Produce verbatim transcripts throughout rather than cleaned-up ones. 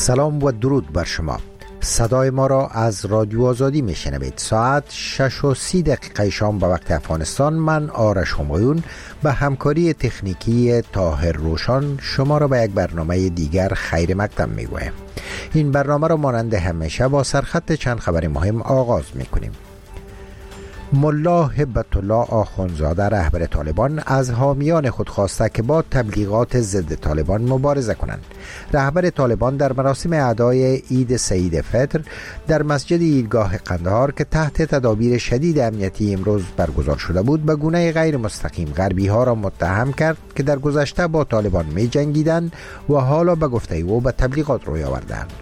سلام و درود بر شما. صدای ما را از رادیو آزادی میشنوید. ساعت شش و سی دقیقه شام به وقت افغانستان. من آرش همایون به همکاری تکنیکی طاهر روشان شما را به یک برنامه دیگر خیر مقدم میگویم. این برنامه را مانند همیشه با سرخط چند خبر مهم آغاز میکنیم. ملا هبت الله آخوندزاده رهبر طالبان از حامیان خود خواسته که با تبلیغات ضد طالبان مبارزه کنند. رهبر طالبان در مراسم ادای عید سعید فطر در مسجد عیدگاه قندهار که تحت تدابیر شدید امنیتی امروز برگزار شده بود به گونه غیر مستقیم غربی ها را متهم کرد که در گذشته با طالبان می جنگیدند و حالا به گفته او به تبلیغات روی آوردند.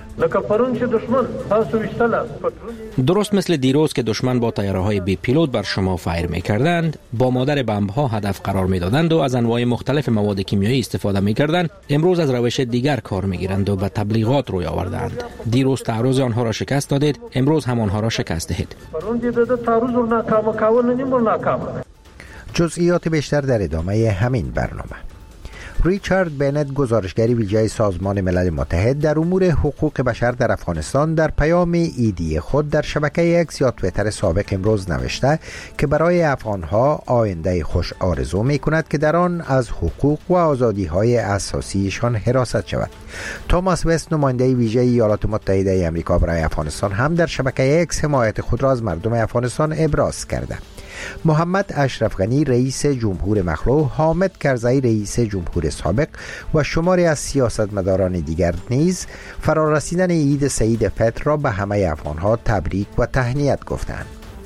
درست مثل دیروز که دشمن با طیاره‌های بی پیلوت بر شما فایر می‌کردند، با مادر بمب‌ها هدف قرار می‌دادند و از انواع مختلف مواد کیمیایی استفاده می‌کردند، امروز از روش دیگر کار می‌گیرند و به تبلیغات روی آوردند. دیروز تعرض آنها را شکست دادید، امروز هم آنها را شکست دهید. جزئیات بیشتر در ادامه همین برنامه. ریچارد بنت گزارشگر ویژه سازمان ملل متحد در امور حقوق بشر در افغانستان در پیام ایدی خود در شبکه اکس یا توییتر سابق امروز نوشته که برای افغانها آینده خوش آرزو می کند که در آن از حقوق و آزادی های اساسیشان حراست شود. توماس وست نماینده ویژه ایالات متحده آمریکا برای افغانستان هم در شبکه اکس حمایت خود را از مردم افغانستان ابراز کرده. محمد اشرف غنی رئیس جمهور مخلوع، حامد کرزی رئیس جمهور سابق و شماری از سیاستمداران دیگر نیز فرارسیدن عید سعید فطر را به همه افغانها تبریک و تهنیت گفتند.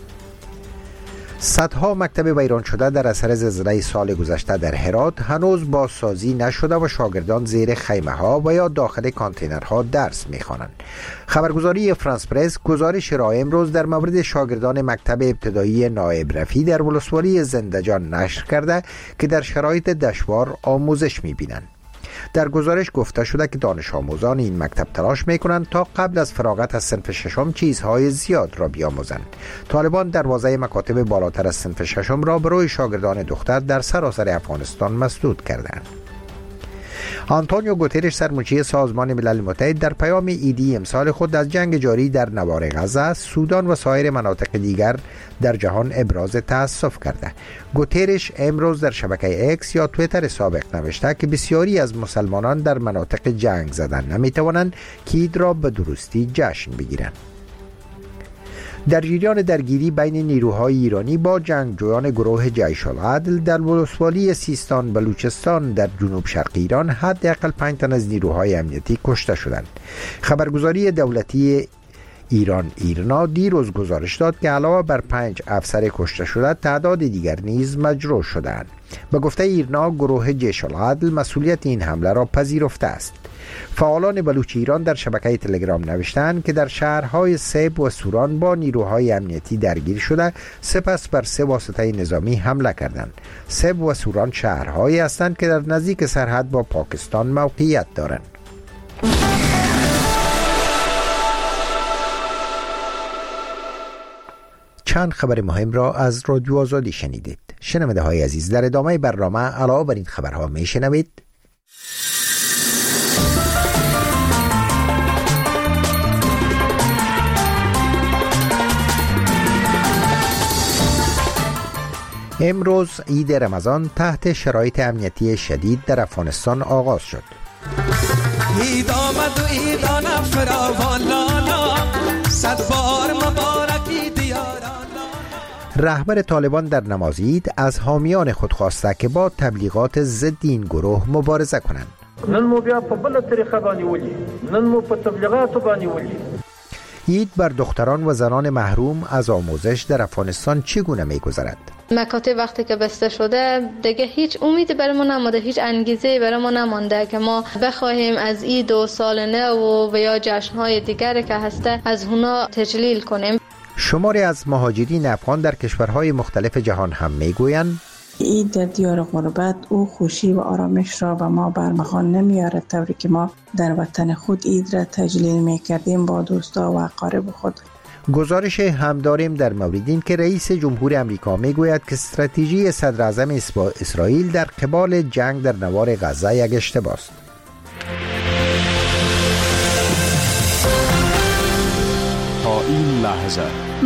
صدها مکتب ویران شده در اثر زلزله سال گذشته در هرات هنوز بازسازی نشده و شاگردان زیر خیمه ها و یا داخل کانتینرها درس می‌خوانند. خبرگزاری فرانس پرس گزارش را امروز در مورد شاگردان مکتب ابتدایی نایب رفیع در ولسوالی زندجان نشر کرده که در شرایط دشوار آموزش می‌بینند. در گزارش گفته شده که دانش آموزان این مکتب تلاش میکنند تا قبل از فراغت از صنف ششم چیزهای زیاد را بیاموزند. طالبان دروازه مکاتب بالاتر از صنف ششم را برای شاگردان دختر در سراسر افغانستان مسدود کردند. آنتونیو گوترش سرمنشی سازمان ملل متحد در پیام عیدی امسال خود از جنگ جاری در نوار غزه، سودان و سایر مناطق دیگر در جهان ابراز تأسف کرده. گوترش امروز در شبکه اکس یا توییتر سابق نوشته که بسیاری از مسلمانان در مناطق جنگ زدن نمیتوانند که عید را به درستی جشن بگیرند. در جریان درگیری بین نیروهای ایرانی با جنگجویان گروه جیش العدل در ولسوالی سیستان بلوچستان در جنوب شرق ایران حداقل پنج تن از نیروهای امنیتی کشته شدند. خبرگزاری دولتی ایران ایرنا دیروز گزارش داد که علاوه بر پنج افسر کشته شده تعداد دیگر نیز مجروح شدند. به گفته ایرنا گروه جیش العدل مسئولیت این حمله را پذیرفته است. فعالان بلوچ ایران در شبکه تلگرام نوشتند که در شهرهای سیب و سوران با نیروهای امنیتی درگیر شده سپس بر سه واسطه نظامی حمله کردند. سیب و سوران شهرهایی هستند که در نزدیک سرحد با پاکستان موقعیت دارند. چند خبر مهم را از رادیو آزادی شنیدید. شنونده های عزیز، در ادامه برنامه علاوه بر این خبرها می شنوید: امروز عید رمضان تحت شرایط امنیتی شدید در افغانستان آغاز شد. عید آمد و عیدان فراوان لالا، صد بار مبارک عید یارانا. رهبر طالبان در نماز عید از حامیان خود خواسته که با تبلیغات ضد این گروه مبارزه کنند. نن مو بیا په بل طریقه باندې ولي، نن مو په تبلیغاتو باندې ولي. عید بر دختران و زنان محروم از آموزش در افغانستان چگونه می‌گذرد؟ مکاتب وقتی که بسته شده دیگه هیچ امیدی برای ما نمانده، هیچ انگیزه‌ای برای ما نمانده که ما بخواهیم از عید و سال نو و یا جشن‌های دیگری که هسته از اونا تجلیل کنیم. شماری از مهاجرین افغان در کشورهای مختلف جهان هم میگویند عید در دیار غربت او خوشی و آرامش را به ما برمغان نمیاره، طوری که ما در وطن خود عید را تجلیل میکردیم با دوستا و اقارب خود. گزارش هم داریم در مورد این که رئیس جمهور امریکا میگوید که استراتژی صدر اعظم اسرائیل در قبال جنگ در نوار غزه یک اشتباه است. این لحظه.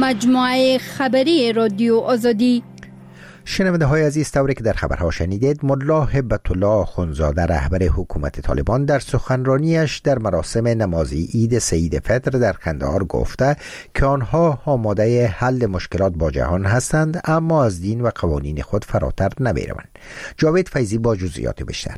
مجموعه خبری رادیو آزادی. شنونده های عزیز، طوری که در خبرها شنیدید، ملا هبت الله آخونزاده رهبر حکومت طالبان در سخنرانیش در مراسم نماز عید سعید فطر در قندهار گفته که آنها آماده حل مشکلات با جهان هستند، اما از دین و قوانین خود فراتر نمیروند. جاوید فیضی با جزئیات بیشتر.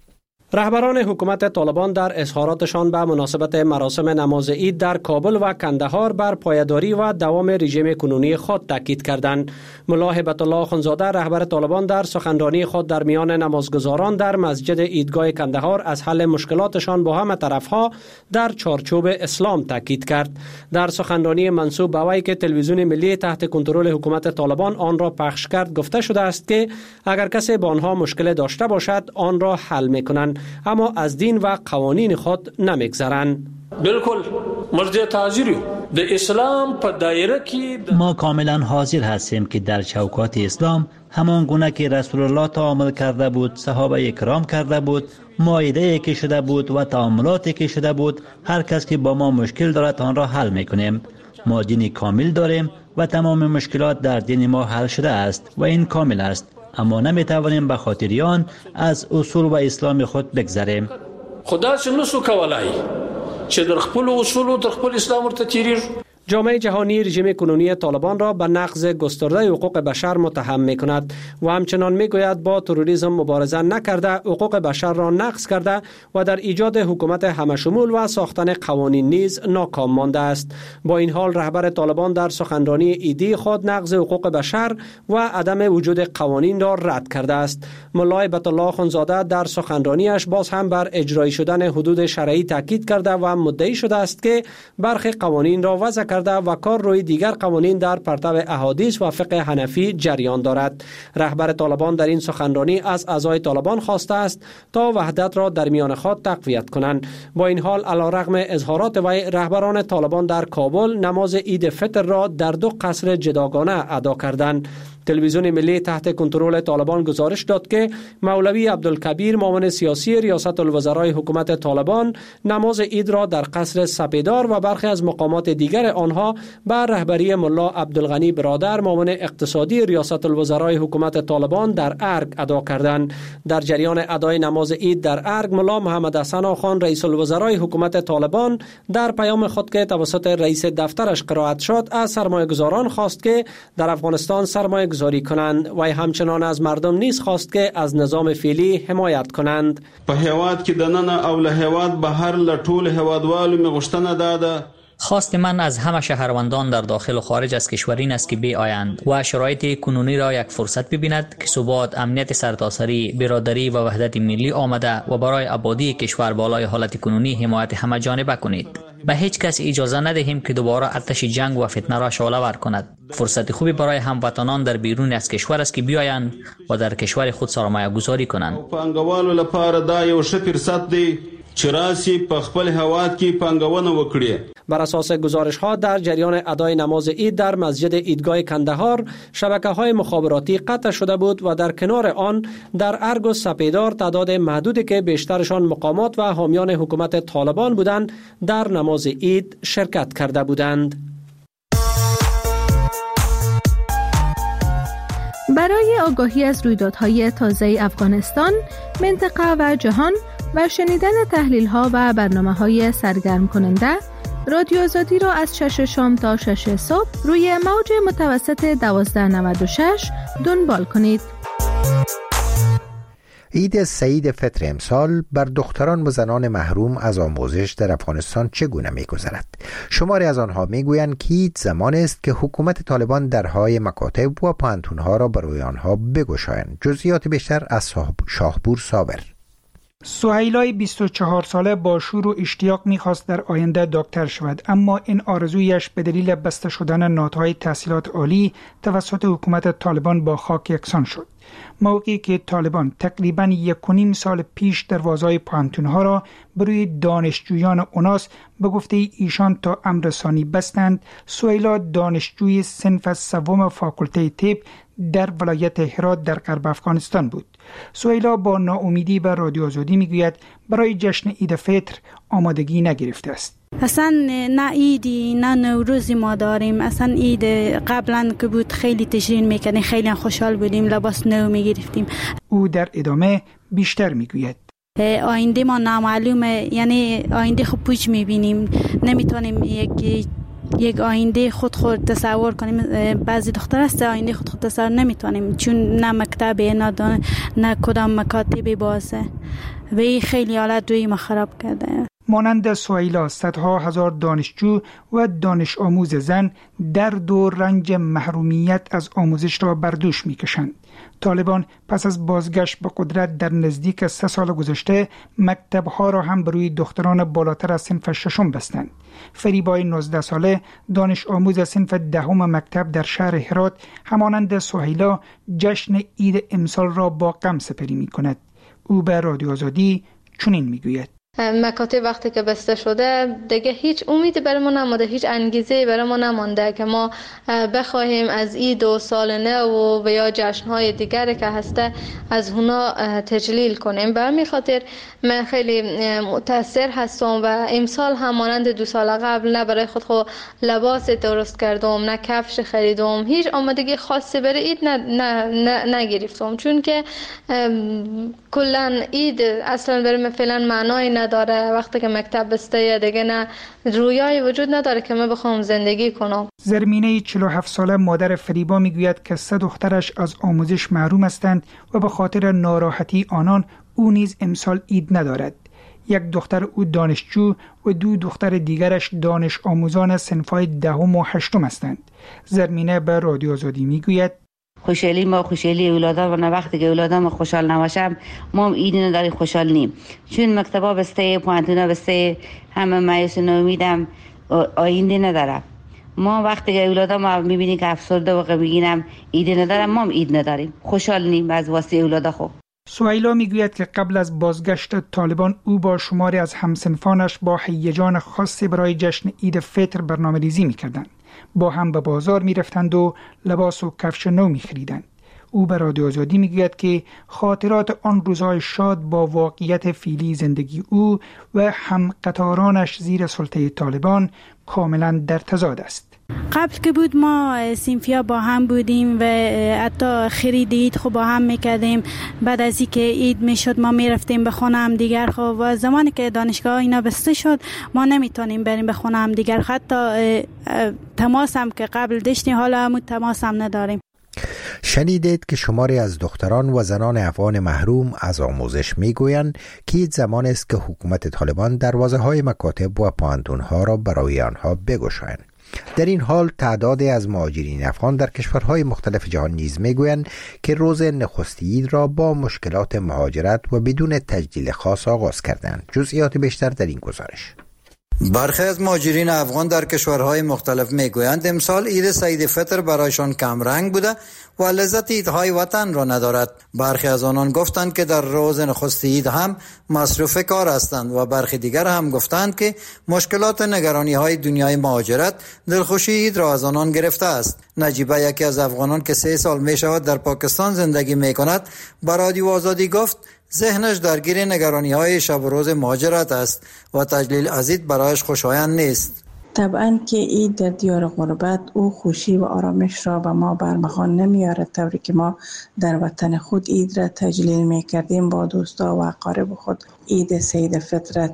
رهبران حکومت طالبان در اظهاراتشان به مناسبت مراسم نماز عید در کابل و کندهار بر پایداری و دوام رژیم کنونی خود تاکید کردند. ملا هبت الله آخونزاده رهبر طالبان در سخنرانی خود در میان نمازگزاران در مسجد عیدگاه کندهار از حل مشکلاتشان با همه طرفها در چارچوب اسلام تاکید کرد. در سخنرانی منسوب به وی که تلویزیون ملی تحت کنترل حکومت طالبان آن را پخش کرد گفته شده است که اگر کسی با آنها مشکل داشته باشد آن را حل می‌کنند، اما از دین و قوانین خود نمیگذرند. بالکل مرجع تاجری د اسلام په دایره کې ما کاملا حاضر هستیم که در چوکات اسلام همان گونه که رسول الله تعامل کرده بود، صحابه کرام کرده بود، مائده که شده بود و تعاملاتی که شده بود، هر کس که با ما مشکل دارد آن را حل میکنیم. ما دین کامل داریم و تمام مشکلات در دین ما حل شده است و این کامل است، اما نمیتوانیم به خاطر آن از اصول و اسلام خود بگذریم. خدا چې نسو کولای چې در خپل اصول او در خپل اسلام ورته تیریږي. جامعه جهانی رژیم کنونی طالبان را به نقض گسترده حقوق بشر متهم می کند و همچنان می گوید با تروریسم مبارزه نکرده، حقوق بشر را نقض کرده و در ایجاد حکومت همشمول و ساختن قوانین نیز ناکام مانده است. با این حال رهبر طالبان در سخنرانی عیدی خود نقض حقوق بشر و عدم وجود قوانین را رد کرده است. ملا هبت الله آخونزاده در سخنرانیش باز هم بر اجرایی شدن حدود شرعی تاکید کرده و مدعی شده است که برخی قوانین را وضع کرده و کار روی دیگر قوانین در پرتو احادیث و فقه حنفی جریان دارد. رهبر طالبان در این سخنرانی از اعضای طالبان خواسته است تا وحدت را در میان خود تقویت کنند. با این حال علیرغم اظهارات وی، رهبران طالبان در کابل نماز عید فطر را در دو قصر جداگانه ادا کردند. تلویزیون ملی تحت کنترل طالبان گزارش داد که مولوی عبدالکبیر معاون سیاسی ریاست الوزرای حکومت طالبان نماز عید را در قصر سپیدار و برخی از مقامات دیگر آنها بر رهبری ملا عبدالغنی برادر معاون اقتصادی ریاست الوزرای حکومت طالبان در ارگ ادا کردند. در جریان ادای نماز عید در ارگ، ملا محمد حسن آخان رئیس الوزرای حکومت طالبان در پیام خود که توسط رئیس دفترش قرائت شد از سرمایه‌گذاران خواست که در افغانستان سرمایه گذاری کنند و همچنان از مردم نیز خواست که از نظام فعلی حمایت کنند. په هیواد کې د نن او له هیواد بهر له ټول هیوادوالو می غوښتنه داده خواست من از همه شهروندان در داخل و خارج از کشور این است که بیایند و شرایط کنونی را یک فرصت ببیند که ثبات، امنیت سرتاسری، برادری و وحدت ملی آمده و برای آبادی کشور بالای حالت کنونی حمایت همه جانبه کنید. به هیچ کس اجازه ندهیم که دوباره آتش جنگ و فتنه را شعله ور کند. فرصت خوبی برای هموطنان در بیرون از کشور است که بیایند و در کشور خود سرمایه گذاری کنند. پانګوالو لپاره دا یو ښه فرصت دی چې راسي په خپل هیواد کې پانګونه وکړي. بر اساس گزارش ها در جریان ادای نماز عید در مسجد عیدگاه کندهار شبکه های مخابراتی قطع شده بود و در کنار آن در ارگ و سپیدار تعداد محدودی که بیشترشان مقامات و حامیان حکومت طالبان بودند در نماز عید شرکت کرده بودند. برای آگاهی از رویدادهای تازه افغانستان، منطقه و جهان و شنیدن تحلیل‌ها و برنامه‌های سرگرم کننده، رادیو آزادی را از شش شام تا شش صبح روی موج متوسط دوازده نود و شش دنبال کنید. عید سعید فطر امسال بر دختران و زنان محروم از آموزش در افغانستان چگونه می‌گذرد؟ شماری از آنها می‌گویند که عید زمان است که حکومت طالبان درهای مکاتب و پانتون‌ها را برای آنها بگشایند. جزئیات بیشتر از شاهپور صابر. سهیلای بیست و چهار ساله با شور و اشتیاق می‌خواست در آینده دکتر شود، اما این آرزویش به دلیل بسته شدن نهادهای تحصیلات عالی توسط حکومت طالبان با خاک یکسان شد. موقعی که طالبان تقریباً یک و نیم سال پیش دروازه‌های پانتون‌ها را بروی دانشجویان اوناس به گفته ایشان تا امرسانی بستند، سهیلا دانشجوی صنف سوم فاکولته طب در ولایت هرات در غرب افغانستان بود. سهیلا با ناامیدی به رادیو آزادی میگوید برای جشن عید فطر آمادگی نگرفته است. اصلا نه عیدی نه نوروزی ما داریم. اصلا عید قبلا که بود خیلی تجلیل میکنیم، خیلی خوشحال بودیم، لباس نو میگرفتیم. او در ادامه بیشتر میگوید آینده ما نامعلومه، یعنی آینده خود پوچ میبینیم، نمیتونیم یک یک آینده خود خود تصور کنیم. بعضی دختر است آینده خود خود تصور نمیتونیم، چون نه مکتب نه دانه نه کدام مکاتب بازه و این خیلی حالت دوی ما خراب کرده. مانند سهیلا صدها هزار دانشجو و دانش آموز زن درد و رنج محرومیت از آموزش را بر دوش میکشند. طالبان پس از بازگشت به قدرت در نزدیک سه سال گذشته مکتب‌ها را هم بروی دختران بالاتر از صنف ششم بستند. فریبای نوزده ساله دانش آموز صنف دهم مکتب در شهر هرات همانند سهیلا جشن عید امسال را با غم سپری می‌کند. او به رادیو آزادی چنین می‌گوید: مکاتب وقتی که بسته شده دیگه هیچ امیدی برای ما نمانده، هیچ انگیزه برای ما نمانده که ما بخواهیم از عید و سال نو و یا جشن‌های دیگری که هسته از اونا تجلیل کنیم. به همین خاطر من خیلی متاثر هستم و امسال هم مانند دو سال قبل نه برای خود خود لباس درست کردم، نه کفش خریدم، هیچ آمادگی خاصی برای عید نه نه نه نگرفتم، چون که کلا عید اصلا برای من فعلا معنای نداره. وقتی که مکتب بسته دیگه نه رویایی وجود نداره که من بخوام زندگی کنم. زرمینه چهل و هفت ساله مادر فریبا میگوید که سه دخترش از آموزش محروم هستند و به خاطر ناراحتی آنان او نیز امسال عید ندارد. یک دختر او دانشجو و دو دختر دیگرش دانش آموزان صنف‌های دهم و هشتم هستند. زرمینه به رادیو آزادی میگوید: خوشحالی ما خوشحالی اولادا و نه وقتی که اولادا ما خوشحال نباشم ما عیدی نداری خوشحال نیم، چون مکتبا بسته، پوانتونا بسته، همه مایوس و ناامیدم، آینده نداره. ما وقتی که اولادا ما میبینیم که افسرده و غمگینم عیدی ندارم، ما عید نداریم، خوشحال نیم از واسه اولادا. خو سهیلا میگوید که قبل از بازگشت طالبان او با شماری از همسنفانش با هیجان خاصی برای جشن عید فطر برنامه‌ریزی میکردند. با هم به بازار می رفتند و لباس و کفش نو می خریدند. او به رادیو آزادی می گوید که خاطرات آن روزهای شاد با واقعیت فعلی زندگی او و هم قطارانش زیر سلطه طالبان کاملا در تضاد است. قبل که بود ما صنفیا با هم بودیم و حتی خرید عید خو با هم میکردیم. بعد از اینکه عید میشد ما میرفتیم به خونه هم دیگر خو و زمانی که دانشگاه اینا بسته شد ما نمیتونیم بریم به خونه هم دیگر. حتی تماس هم که قبل داشتیم حالا هم تماس هم نداریم. شنیدید که شماری از دختران و زنان افغان محروم از آموزش میگویند که این زمان است که حکومت طالبان دروازه های مکاتب و پوهنتون ها را برای آنها بگشایند. در این حال تعدادی از مهاجرین افغان در کشورهای مختلف جهان نیز میگویند که روز نخست عید را با مشکلات مهاجرت و بدون تجلیل خاص آغاز کردند. جزئیات بیشتر در این گزارش. برخی از مهاجرین افغان در کشورهای مختلف میگویند امسال عید سعید فطر برایشان کم رنگ بوده و لذت عیدهای وطن را ندارد. برخی از آنان گفتند که در روز نخست عید هم مصروف کار هستند و برخی دیگر هم گفتند که مشکلات نگرانی های دنیای مهاجرت دلخوشی عید را از آنان گرفته است. نجیبه یکی از افغانان که سه سال می شود در پاکستان زندگی می کند به رادیو آزادی گفت ذهنش درگیر نگرانی های شب و روز مهاجرت است و تجلیل از عید برایش خوشایند نیست. طبعا که عید در دیار غربت او خوشی و آرامش را به ما برمخان نمیاره، طوری که ما در وطن خود عید را تجلیل میکردیم با دوستا و اقارب خود. عید سعید فطر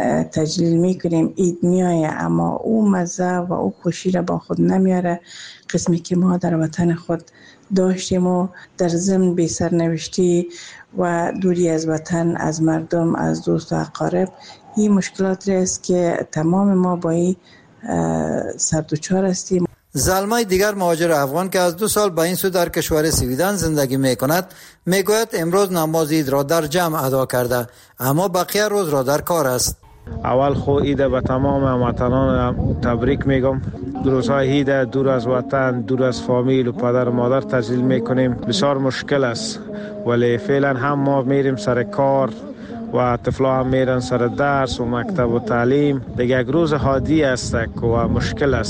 تجلیل میکنیم، عید میایه اما او مزه و او خوشی را با خود نمیاره. قسمی که ما در وطن خود داشتیم و در ضمن بی سرنوشتی و دوری از وطن، از مردم، از دوست و اقارب، این مشکلات است که تمام ما با این سردوچار هستیم. زلمای دیگر مهاجر افغان که از دو سال با این سو در کشور سویدن زندگی می کند می گوید امروز نماز عید را در جمع ادا کرده اما بقیه روز را در کار است. اول خو عید به تمام هموطنان تبریک میگم. روزهای عید دور از وطن، دور از فامیل و پدر و مادر تجلیل میکنیم. بسیار مشکل است ولی فعلا هم ما میریم سر کار و طفلا هم میرن سر درس و مکتب و تعلیم. دیگه یک روز عادی است و مشکل است.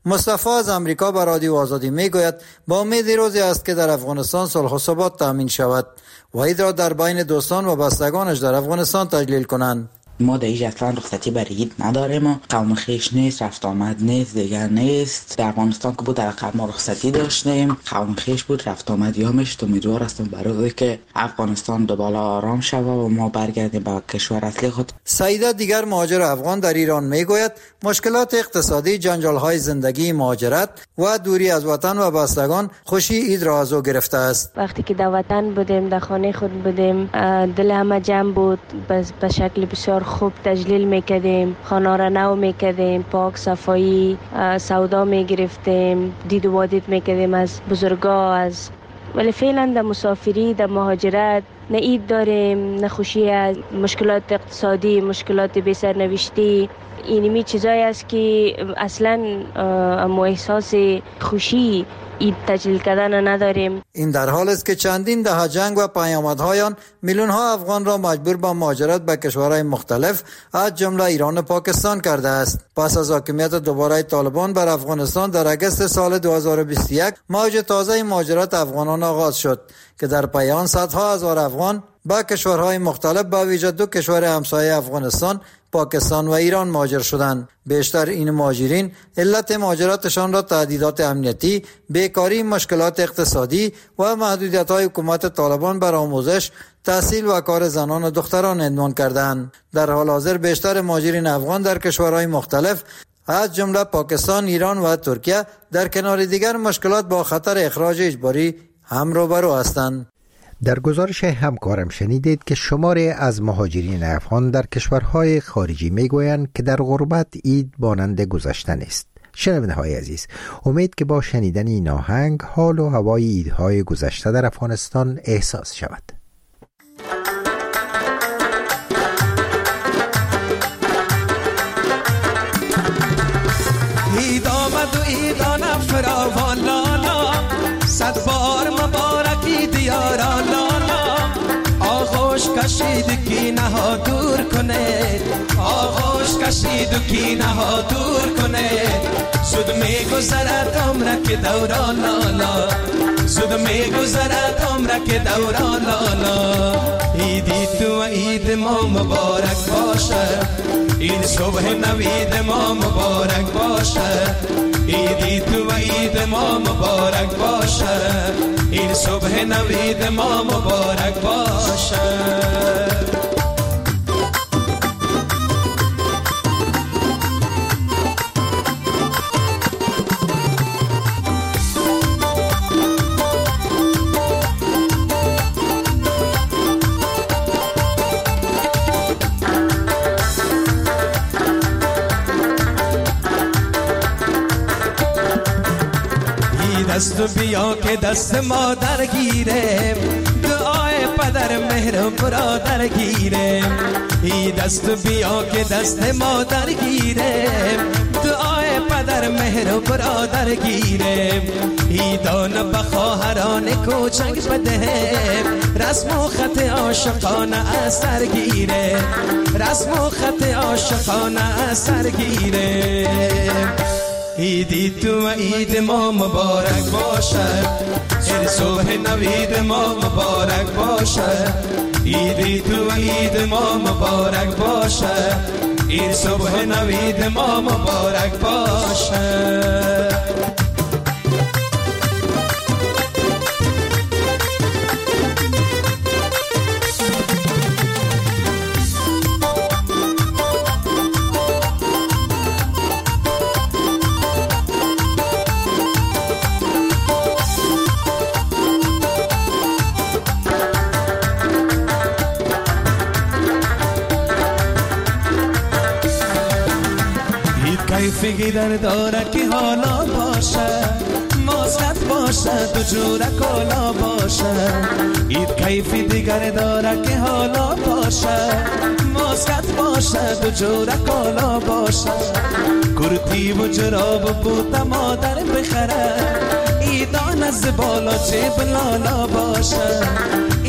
مصطفی از امریکا به رادیو آزادی میگوید با امید روزی است که در افغانستان صلح و ثبات تامین شود و عید را در بین دوستان و بستگانش در افغانستان تجلیل کنند. ما در ایج اصلا رخصتی برای عید نداریم، قوم خویش نیست، رفت آمد نیست، دیگر نیست. در افغانستان که بود در قبل ما رخصتی داشتیم، قوم خویش بود، رفت آمد یا میشد. امیدوار هستم برای که افغانستان دوباره آرام شود و ما برگردیم به کشور اصلی خود. سعیده دیگر مهاجر افغان در ایران میگوید مشکلات اقتصادی، جنجال‌های زندگی، مهاجرت و دوری از وطن و بستگان خوشی عید را از او گرفته است. وقتی که در وطن بودیم، در خانه خود بودیم، دل همه جمع بود، به شکل بسیار خوب تجلیل میکردیم، خانه را نو میکردیم، پاک صفایی، سودا میگرفتیم، دید و وادید میکردیم از بزرگا. از ولی فعلا در مسافری، در مهاجرت نه عید داریم، نه خوشی از مشکلات اقتصادی، مشکلات بی سرنوشتی. اینمی چیزایی است که اصلا امو احساس خوشی عید تجلیل کردن نداریم. این در حال است که چندین دهه جنگ و پیامدهای آن میلیون ها افغان را مجبور به مهاجرت به کشورهای مختلف از جمله ایران و پاکستان کرده است. پس از حاکمیت دوباره طالبان بر افغانستان در اگست سال دو هزار و بیست و یک موج تازه مهاجرت افغانان آغاز شد که در پی آن صدها هزار افغان به کشورهای مختلف به ویژه دو کشور همسایه افغانستان، پاکستان و ایران مهاجر شدند. بیشتر این مهاجرین علت مهاجرتشان را تهدیدات امنیتی، بیکاری، مشکلات اقتصادی و محدودیت‌های حکومت طالبان بر آموزش، تحصیل و کار زنان و دختران عنوان کردند. در حال حاضر بیشتر مهاجرین افغان در کشورهای مختلف از جمله پاکستان، ایران و ترکیه در کنار دیگر مشکلات با خطر اخراج اجباری هم روبرو هستند. در گزارش همکارم شنیدید که شماری از مهاجرین افغان در کشورهای خارجی میگویند که در غربت عید مانند گذشته نیست. شنونده‌های عزیز، امید که با شنیدن این آهنگ حال و هوای عیدهای گذشته در افغانستان احساس شود. عید آمد و عیدانم فراوان لالا، صد بار مبارکی دیارا لالا. آغوش کشید کینه ها دور کنه، آغوش کشید و کینه ها دور کنه. زود می گذرد عمره که دوران لالا، زود می گذرد عمره که دوران لالا. عیدی تو و عید ما مبارک باشه، این صبح نوید ما مبارک باشه. عیدی تو و عید ما مبارک باشه، این صبح نوید ما مبارک باشه. دست بیا که دست مادر گیره، دعای پدر مهر برادر گیره. ای دست بیا که دست مادر گیره، دعای پدر مهر برادر گیره. ای دان بخواهران کوچک بده، رسم و خط عاشقانه اثر گیره، رسم و خط عاشقانه اثر گیره. عیدی تو و عید ما مبارک باشه، این صبح نوید ما مبارک باشه. عیدی تو و عید ما مبارک باشه، این صبح نوید ما مبارک باشه. کیفی در داره که حالا باشه، ماسکت باشه دو جوره کالا باشه. اید کیفی دیگر داره که حالا باشه، ماسکت باشه دو جوره کالا باشه. کرتی و جراب بوتا مادر بخره، ایدان از بالا چه بلالا باشه. ایدان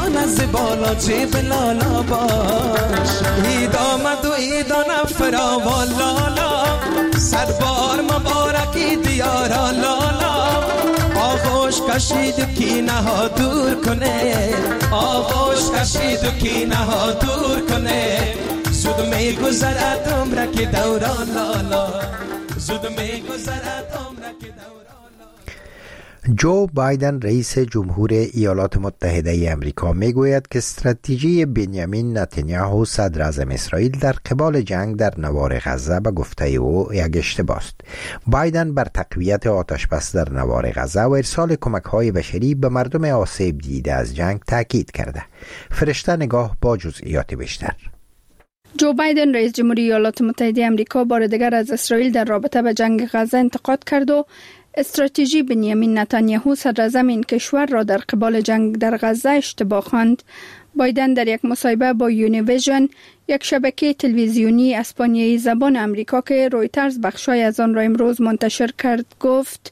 جان از بالا جیب لالا باش اید آمد و اید نفرا و لالا صد بار مبارکی دیارا لالا آغوش کشید کی نها دور کنه آغوش کشید کی نها دور کنه زود می گذرد عمره که دوران لالا زود می گذرد عمره که دوران. جو بایدن رئیس جمهور ایالات متحده ای آمریکا میگوید که استراتژی بنیامین نتانیاهو صدر اعظم اسرائیل در قبال جنگ در نوار غزه به گفته او یک اشتباه است. بایدن بر تقویت آتشبس در نوار غزه و ارسال کمک‌های بشری به مردم آسیب دیده از جنگ تاکید کرده. فرشته نگاه با جزئیات بیشتر. جو بایدن رئیس جمهوری ایالات متحده آمریکا بار دیگر از اسرائیل در رابطه با جنگ غزه انتقاد کرد و استراتژی بنیامین نتانیاهو صدر اعظم این کشور را در قبال جنگ در غزه اشتباه خواند. بایدن در یک مصاحبه با یونیویژن، یک شبکه تلویزیونی اسپانیایی زبان آمریکا که رویترز بخشای از آن را امروز منتشر کرد گفت: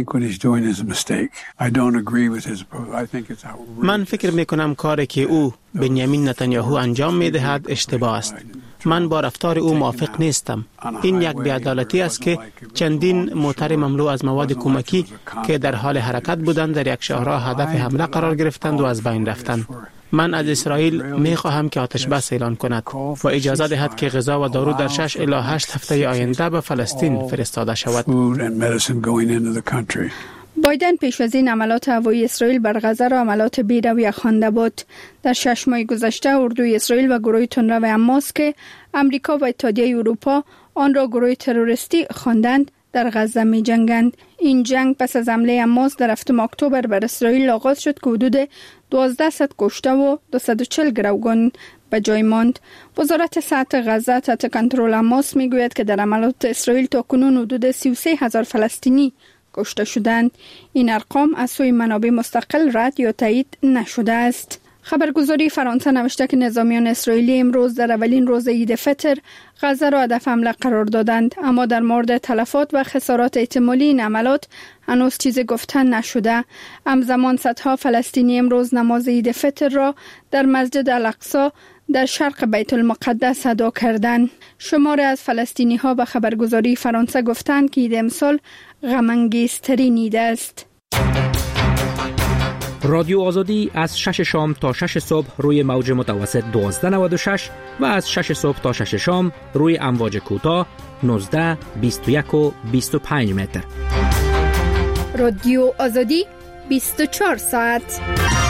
من فکر می کنم کاری که او بنیامین نتانیاهو انجام می دهد اشتباه است. من با رفتار او موافق نیستم. این یک بی‌عدالتی است که چندین موتر مملو از مواد کمکی که در حال حرکت بودند در یک شهرها هدف حمله قرار گرفتند و از بین رفتند. من از اسرائیل می خواهم که آتش بس اعلان کند و اجازه دهد که غذا و دارو در شش الی هشت هفته آینده به فلسطین فرستاده شود. بایدن پیش از این عملات هوایی اسرائیل بر غزه را عملات بی‌رویه خوانده بود. در شش ماه گذشته اردوی اسرائیل و گروه تندرو حماس که آمریکا و اتحادیه اروپا آن را گروه تروریستی خواندند در غزه می جنگند. این جنگ پس از حمله حماس در هفتم اکتبر بر اسرائیل آغاز شد که حدود دوازده صد کشته و دویست و چهل گروگان به جای ماند. وزارت صحت غزه تحت کنترل حماس می گوید که در عملات اسرائیل تاکنون حدود سی و سه هزار فلسطینی کشته شدند. این ارقام از سوی منابع مستقل رد یا تایید نشده است. خبرگزاری فرانسه نوشته که نظامیان اسرائیلی امروز در اولین روز عید فطر غزه را هدف حمله قرار دادند، اما در مورد تلفات و خسارات احتمالی این عملات هنوز چیزی گفتن نشده. همزمان صدها فلسطینی امروز نماز عید فطر را در مسجد الاقصی در شرق بیت المقدس ادا کردند. شماری از فلسطینی ها به خبرگزاری فرانسه گفتند که عید امسال غم انگیزترین عید است. رادیو آزادی از شش شام تا شش صبح روی موج متوسط دوازده نود و شش و از شش صبح تا شش شام روی امواج کوتاه نوزده، بیست و یک و بیست و پنج متر. رادیو آزادی بیست و چهار ساعت.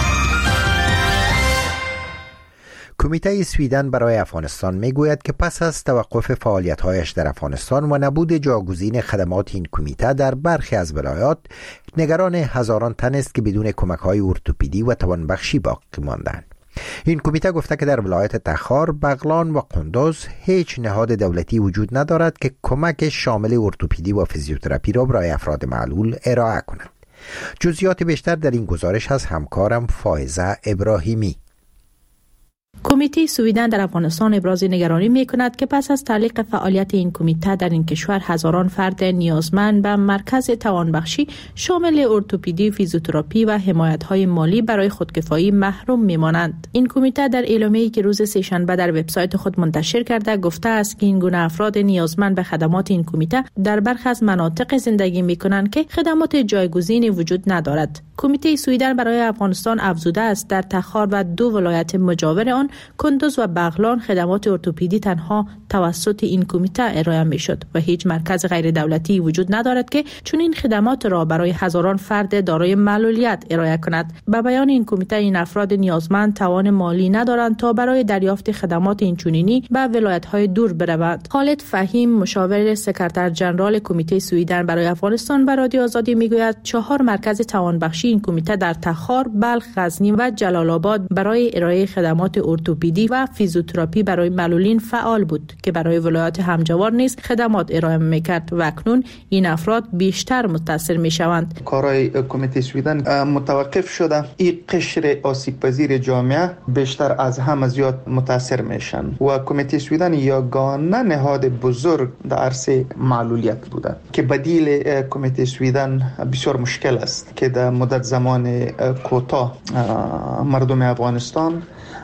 کمیته سویدن برای افغانستان میگوید که پس از توقف فعالیت‌هایش در افغانستان و نبود جاگزین خدمات این کمیته در برخی از ولایات، نگران هزاران تن است که بدون کمک‌های ارتوپدی و توانبخشی باقی ماندند. این کمیته گفته که در ولایت تخار، بغلان و قندوز هیچ نهاد دولتی وجود ندارد که کمک شامل ارتوپدی و فیزیوتراپی را برای افراد معلول ارائه کند. جزئیات بیشتر در این گزارش از همکارم فائزه ابراهیمی. کمیته سویدن در افغانستان ابراز نگرانی می کند که پس از تعلیق فعالیت این کمیته در این کشور هزاران فرد نیازمند به مرکز توانبخشی شامل ارتوپدی، فیزیوتراپی و حمایت‌های مالی برای خودکفایی محروم می‌مانند. این کمیته در اعلامیه‌ای که روز سه‌شنبه در وبسایت خود منتشر کرده گفته است که این گونه افراد نیازمند به خدمات این کمیته در برخی از مناطق زندگی می‌کنند که خدمات جایگزینی وجود ندارد. کمیته سویدن برای افغانستان افزوده است در تخار و دو ولایت مجاور آن کندوز و بغلان خدمات ارتوپدی تنها توسط این کمیته ارائه میشد و هیچ مرکز غیر دولتی وجود ندارد که چون این خدمات را برای هزاران فرد دارای معلولیت ارائه کند. به بیان این کمیته این افراد نیازمند توان مالی ندارند تا برای دریافت خدمات اینچنینی به ولایت‌های دور بروند. خالد فهیم مشاور سکرتر ژنرال کمیته سویدن برای افغانستان به رادیو آزادی میگوید چهار مرکز توانبخشی این کمیته در تخار، بلخ، غزنی و جلال آباد برای ارائه خدمات ارتوپدی و فیزیوتراپی برای معلولین فعال بود. که برای ولایات همجوار نیز خدمات ارائه میکرد و اکنون این افراد بیشتر متاثر میشوند. کارهای کمیته سویدن متوقف شده. این قشر آسیب پذیر جامعه بیشتر از همه زیاد متاثر میشن و کمیته سویدن یگانه نهاد بزرگ در عرصه معلولیت بوده که بدیل کمیته سویدن بسیار مشکل است که در مدت زمان کوتاه مردم افغانستان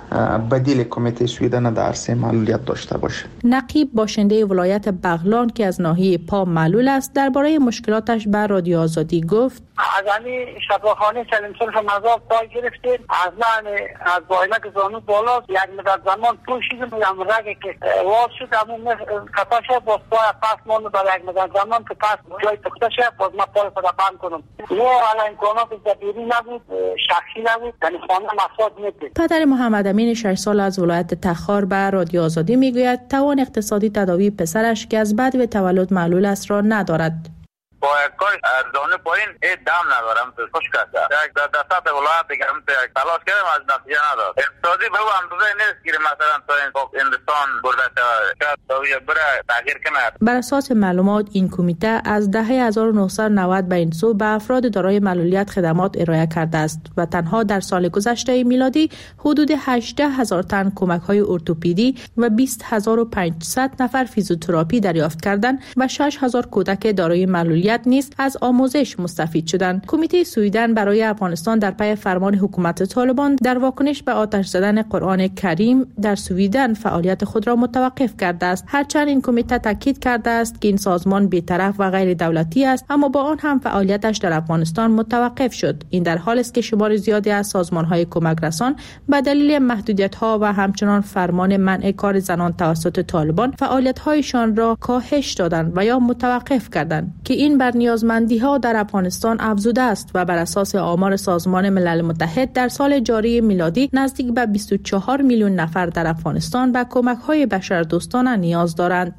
بدیل کمیته سویدن در عرصه معلولیت داشته باشه. نقیب باشنده ولایت بغلان که از ناحیه پا معلول است درباره مشکلاتش بر رادیو آزادی گفت: از همین شفاخانه سلیم صلح مزار پای گرفتیم، از من از بایلک زانو بالا یک مدت زمان پوشیدیم، هم رگه که واز شد همون کتا شد باز پای پس مانو برای یک مدت زمان که پس جای تخته شد باز ما پای خدا بند کنم. و حالا امکانات جبیری نبود، شخصی نبود، یعنی خانه مفاد نیست. پدر محمد امین شش سال از ولایت تخار به رادیو آزادی میگوید توان اقتصادی تداوی پسرش که از بعد به تولد معلول است را ندارد. با کار ارزانه پایین ای دم ندارم تو خوش کرده در دستات ولایت دیگه هم تلاش کردم از نتیجه نداد. اقتصادی به هم دوزه نیست که مثلا تو این هندوستان برده شاید دویه بره تغییر کنه. بر اساس معلومات این کمیته از دهه هزار و نهصد و نود به این سو به افراد دارای معلولیت خدمات ارائه کرده است و تنها در سال گذشته میلادی حدود هجده هزار تن کمک های ارتوپدی و بیست هزار و پانصد نفر فیزیوتراپی دریافت کردند و شش هزار کودک دارای معلولیت نیز از آموزش مستفید شدند. کمیته سویدن برای افغانستان در پی فرمان حکومت طالبان در واکنش به آتش زدن قرآن کریم در سویدن فعالیت خود را متوقف کرده است. هرچند این کمیته تاکید کرده است که این سازمان بی‌طرف و غیر دولتی است، اما با آن هم فعالیتش در افغانستان متوقف شد. این در حالی است که شمار زیادی از سازمان‌های کمک رسان به دلیل محدودیت‌ها و همچنان فرمان منع کار زنان توسط طالبان فعالیت‌هایشان را کاهش دادند و یا متوقف کردند که این بر نیازمندی‌ها در افغانستان افزوده است و بر اساس آمار سازمان ملل متحد در سال جاری میلادی نزدیک به بیست و چهار میلیون نفر در افغانستان به کمک‌های بشردوستانه نیاز دارند.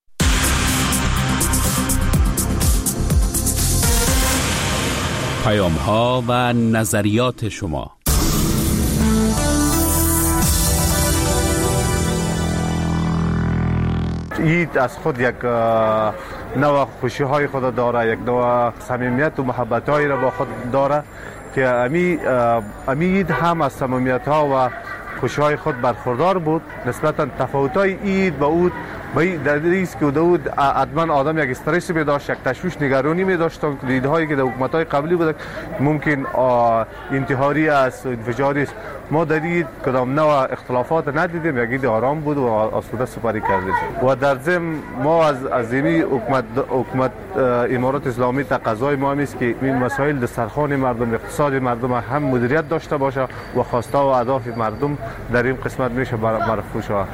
پیام‌ها و نظریات شما. اید از خود یک نوع خوشی های خود داره، یک نوع صمیمیت و محبت هایی را با خود داره که امی امی اید هم از صمیمیت ها و خوشی های خود برخوردار بود. نسبتا تفاوت های اید با اود به در ریسک و داود ادمن آدم یک استرس می داشت، یک تشویش نگرانی می داشت که دیدهایی که در حکومت های قبلی بود ممکن انتحاری است، انفجاری است. ما در این کدام نوع اختلافات ندیدیم، یکی آرام بود و آسوده سپری کردیم و در ضمن ما از عظیمی حکومت حکومت امارات اسلامی تقاضای ما است که این مسائل در سرخوان مردم، اقتصاد مردم هم مدیریت داشته باشه و خواسته و اهداف مردم در این قسمت میشه مرفوع شود.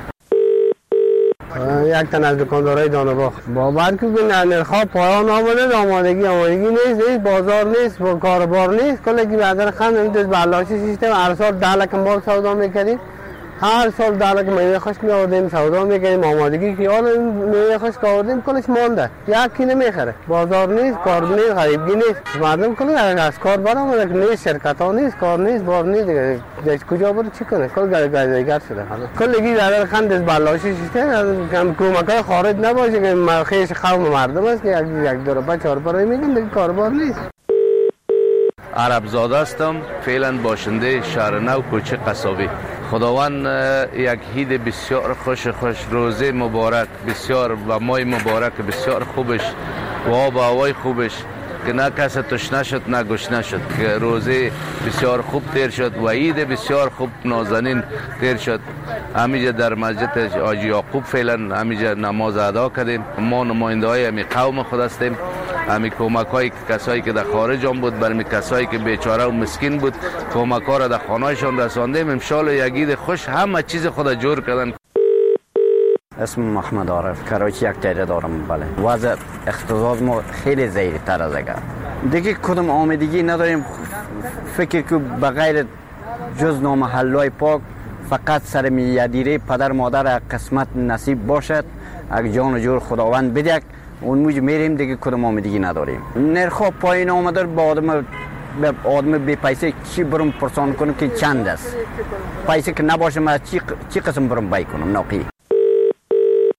یک تن از دکاندارای دانه‌باغ باور که نرخ‌ها پایان آمده، آمادگی آمادگی نیست، نیست بازار نیست و کاربار نیست. کلی که بعد خند میده بلاشی سیستم هر سال ده لک مال سودا میکردیم، هر سال ده لک میوه خشک میآوردیم سودا میکردیم، آمادگی که حالا میوه خشک آوردیم کلش مانده، یکی نمیخره، بازار نیست، کار نیست، غریبگی نیست، مردم کلی از کار برآمده نیست، شرکت ها نیست، کار نیست، بار نیست دیگه، دیگه کجا بره چی کنه؟ کل گردیگر شده حالا کلی در خند از بلاشی سیستم کم کمکای خارج نباشه که مرخیش قوم مردم است که یک یک دو روپا چهار روپا میگن دیگه کاربار نیست. عرب زاده هستم، فعلا باشنده شهر نو کوچه قصابی. خداوند یک عید بسیار خوش خوش روزه مبارک بسیار و ماه مبارک بسیار خوبش و آب و هوای خوبش که نه کس تشنه شد نه گشنه شد، که روزه بسیار خوب تیر شد و عید بسیار خوب نازنین تیر شد. همینجا در مسجد حاجی یعقوب فعلا همینجا نماز ادا کردیم. ما نماینده های همی قوم خود هستیم. همی کمک های کسایی که در خارج هم بود برمی کسایی که بیچاره و مسکین بود کمک ها را در خانهایشان رساندیم. امشال یک عید خوش همه چیز خود جور کردن. اسم محمد عارف، کراچی یک تیره دارم. بله وضع اقتصاد ما خیلی ضعیف تر از اگر دیگه کدام آمدگی نداریم. فکر که بغیر جز نامحلای پاک فقط سر میادیره پدر مادر قسمت نصیب باشد، اگه جان و جور خداوند بدهد اون موج میریم دیگه کدام آمدگی نداریم. نرخ پایین آمده با آدم به آدم بی پیسه چی برم پرسان کنم که چند است، پیسه که نباشه ما چی چی قسم برم بای کنم ناقی.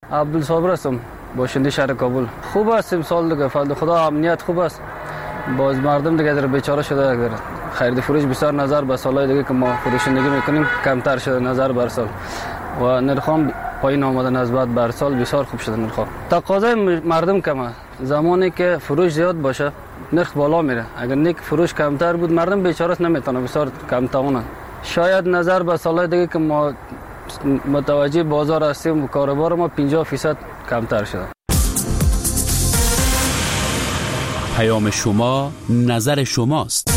عبدالصابر هستم، باشنده شهر کابل. خوب است امسال دیگه، فضل خدا امنیت خوب است. باز مردم دیگه در بیچاره شده، دیگه خرید فروش بسیار نظر به سالهای دیگه که ما فروشندگی میکنیم کمتر شده نظر بر سال و نرخام پایین آمده نسبت بر سال بسیار خوب شده نرخ. تقاضای مردم کمه. زمانی که فروش زیاد باشه نرخ بالا میره. اگر نیک فروش کمتر بود مردم بیچاره نمیتونه، بسیار کم توانه. شاید نظر به سالهای دیگه که ما متوجه بازار هستیم و کاروبار ما پنجاه فیصد کمتر شده. پیام شما نظر شماست.